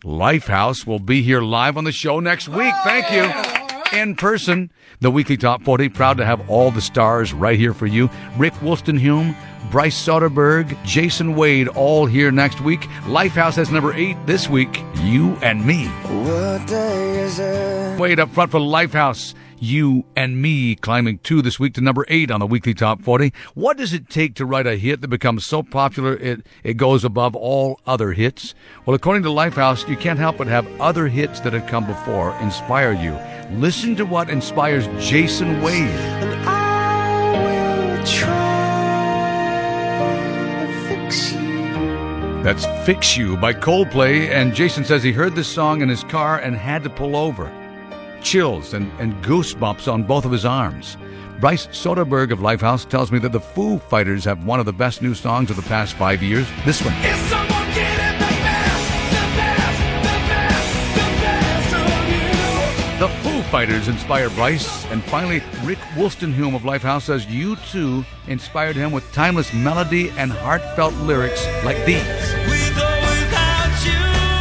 Lifehouse will be here live on the show next week. Thank you. In person, the weekly Top 40, proud to have all the stars right here for you. Rick Wolstenhume, Bryce Soderberg, Jason Wade, all here next week. Lifehouse has number 8 this week, You and Me. What day is it? Wade up front for Lifehouse, You and Me, climbing 2 this week to number 8 on the weekly Top 40. What does it take to write a hit that becomes so popular it goes above all other hits? Well, according to Lifehouse, you can't help but have other hits that have come before inspire you. Listen to what inspires Jason Wade. And I will try to fix you. That's Fix You by Coldplay, and Jason says he heard this song in his car and had to pull over. Chills and goosebumps on both of his arms. Bryce Soderberg of Lifehouse tells me that the Foo Fighters have one of the best new songs of the past 5 years. This one. Is someone getting the best of you? The Foo Fighters inspired Bryce, and finally, Rick Wolstenhume of Lifehouse says U2 inspired him with timeless melody and heartfelt lyrics like these. With or without you.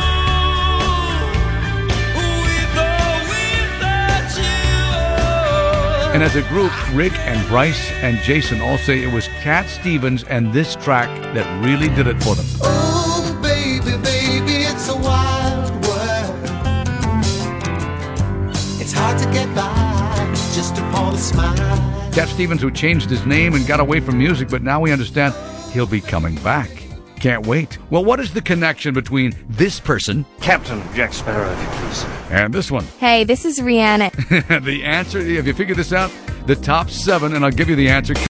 With or without you. And as a group, Rick and Bryce and Jason all say it was Cat Stevens and this track that really did it for them. Oh, baby, baby, it's a wild world. It's hard to get by just upon a smile. Cat Stevens, who changed his name and got away from music, but now we understand he'll be coming back. Can't wait. Well, what is the connection between this person Captain Jack Sparrow, if you please. and this one? Hey, this is Rihanna. The answer, if you figure this out, the top 7, and I'll give you the answer.